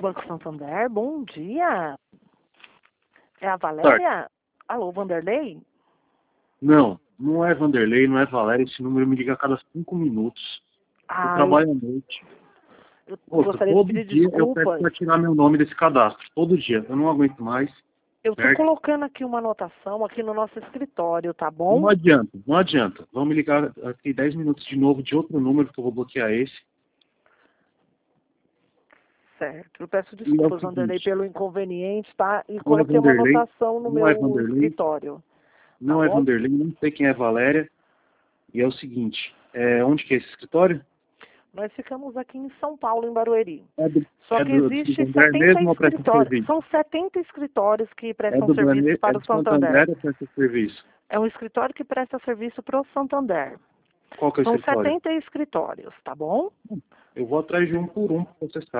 Banco Santander, bom dia. É a Tarde. Valéria? Alô, Vanderlei? Não, não é Vanderlei, não é Valéria. Esse número me liga a cada 5 minutos. Eu Ah, trabalho à noite. eu Ouça, gostaria de todo pedir dia eu peço desculpas. para tirar meu nome desse cadastro. Todo dia. Eu não aguento mais. Eu tô Certo? colocando aqui uma anotação aqui no nosso escritório, tá bom? Não adianta, não adianta. Vão me ligar aqui 10 minutos de novo de outro número que eu vou bloquear esse. Certo. Eu peço E é o desculpas, Vanderlei, seguinte, pelo inconveniente, tá? E não é coloquei uma Vanderlei, anotação no não é meu Vanderlei, escritório, tá não é bom? Vanderlei, não sei quem é Valéria. E é o seguinte, onde que é esse escritório? Nós ficamos aqui em São Paulo, em Barueri. É do, Só é que do existe Santander 70 mesmo ou presta escritórios. serviço? São 70 escritórios que É prestam do, serviços É para o do Santander. Santander ou presta serviço? É um escritório que presta serviço para o Santander. Qual que é o São escritório? 70 escritórios, tá bom? Eu vou atrás de um por um, pra você sabe.